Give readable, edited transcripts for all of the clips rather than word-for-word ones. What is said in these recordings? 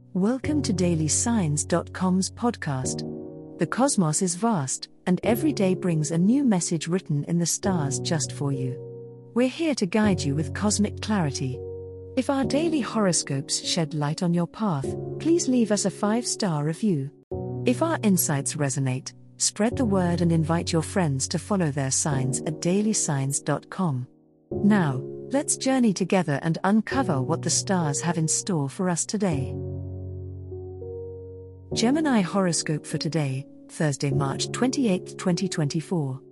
Welcome to DailySigns.com's podcast. The cosmos is vast, and every day brings a new message written in the stars just for you. We're here to guide you with cosmic clarity. If our daily horoscopes shed light on your path, please leave us a 5-star review. If our insights resonate, spread the word and invite your friends to follow their signs at DailySigns.com. Now, let's journey together and uncover what the stars have in store for us today. Gemini horoscope for today, Thursday, March 28, 2024.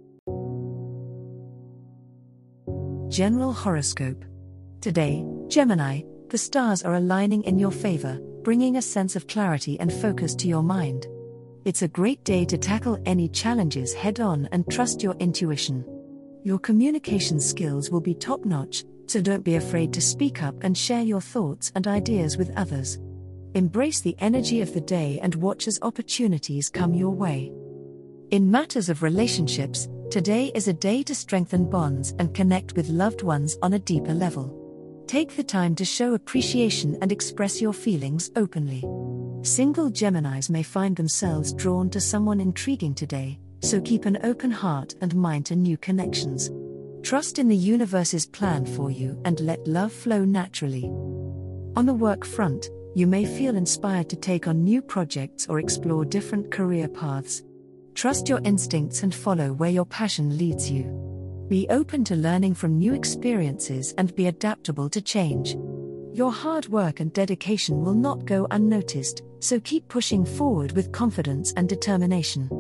General horoscope. Today, Gemini, the stars are aligning in your favor, bringing a sense of clarity and focus to your mind. It's a great day to tackle any challenges head-on and trust your intuition. Your communication skills will be top-notch, so don't be afraid to speak up and share your thoughts and ideas with others. Embrace the energy of the day and watch as opportunities come your way. In matters of relationships, today is a day to strengthen bonds and connect with loved ones on a deeper level. Take the time to show appreciation and express your feelings openly. Single Geminis may find themselves drawn to someone intriguing today, so keep an open heart and mind to new connections. Trust in the universe's plan for you and let love flow naturally. On the work front, you may feel inspired to take on new projects or explore different career paths. Trust your instincts and follow where your passion leads you. Be open to learning from new experiences and be adaptable to change. Your hard work and dedication will not go unnoticed, so keep pushing forward with confidence and determination.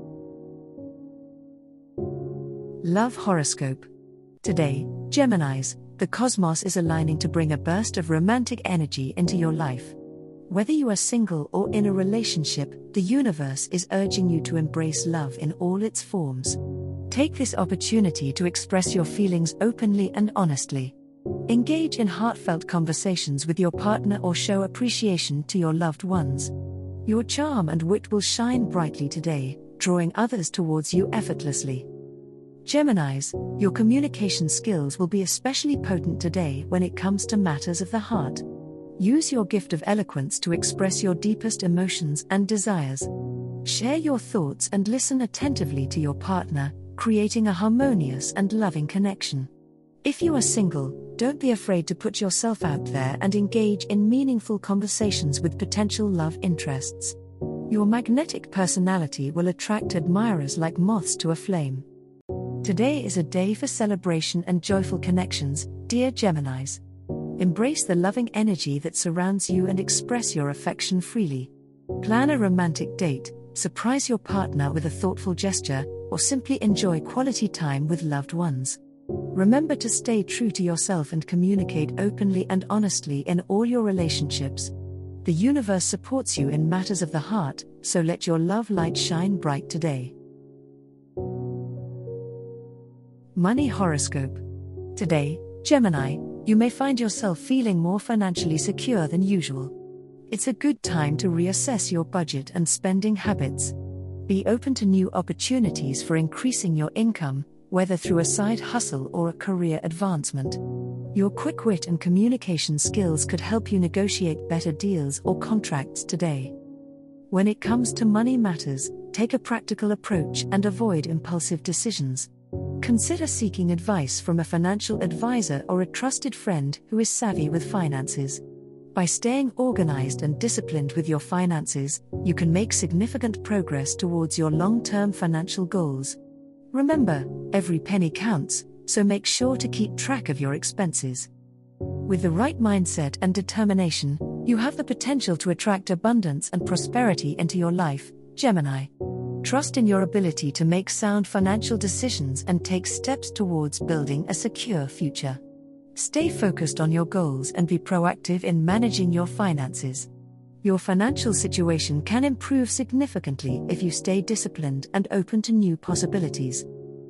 Love horoscope. Today, Geminis, the cosmos is aligning to bring a burst of romantic energy into your life. Whether you are single or in a relationship, the universe is urging you to embrace love in all its forms. Take this opportunity to express your feelings openly and honestly. Engage in heartfelt conversations with your partner or show appreciation to your loved ones. Your charm and wit will shine brightly today, drawing others towards you effortlessly. Geminis, your communication skills will be especially potent today when it comes to matters of the heart. Use your gift of eloquence to express your deepest emotions and desires. Share your thoughts and listen attentively to your partner, creating a harmonious and loving connection. If you are single, don't be afraid to put yourself out there and engage in meaningful conversations with potential love interests. Your magnetic personality will attract admirers like moths to a flame. Today is a day for celebration and joyful connections, dear Geminis. Embrace the loving energy that surrounds you and express your affection freely. Plan a romantic date, surprise your partner with a thoughtful gesture, or simply enjoy quality time with loved ones. Remember to stay true to yourself and communicate openly and honestly in all your relationships. The universe supports you in matters of the heart, so let your love light shine bright today. Money horoscope. Today, Gemini, you may find yourself feeling more financially secure than usual. It's a good time to reassess your budget and spending habits. Be open to new opportunities for increasing your income, whether through a side hustle or a career advancement. Your quick wit and communication skills could help you negotiate better deals or contracts today. When it comes to money matters, take a practical approach and avoid impulsive decisions. Consider seeking advice from a financial advisor or a trusted friend who is savvy with finances. By staying organized and disciplined with your finances, you can make significant progress towards your long-term financial goals. Remember, every penny counts, so make sure to keep track of your expenses. With the right mindset and determination, you have the potential to attract abundance and prosperity into your life, Gemini. Trust in your ability to make sound financial decisions and take steps towards building a secure future. Stay focused on your goals and be proactive in managing your finances. Your financial situation can improve significantly if you stay disciplined and open to new possibilities.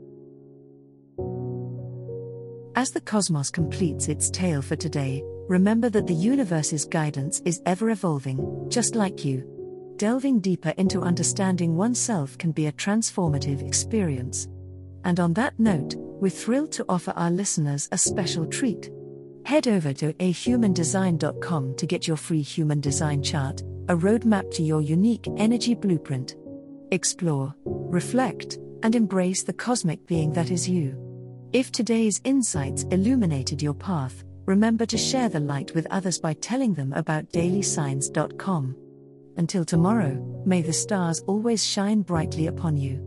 As the cosmos completes its tale for today, remember that the universe's guidance is ever evolving, just like you. Delving deeper into understanding oneself can be a transformative experience. And on that note, we're thrilled to offer our listeners a special treat. Head over to ahumandesign.com to get your free human design chart, a roadmap to your unique energy blueprint. Explore, reflect, and embrace the cosmic being that is you. If today's insights illuminated your path, remember to share the light with others by telling them about dailysigns.com. Until tomorrow, may the stars always shine brightly upon you.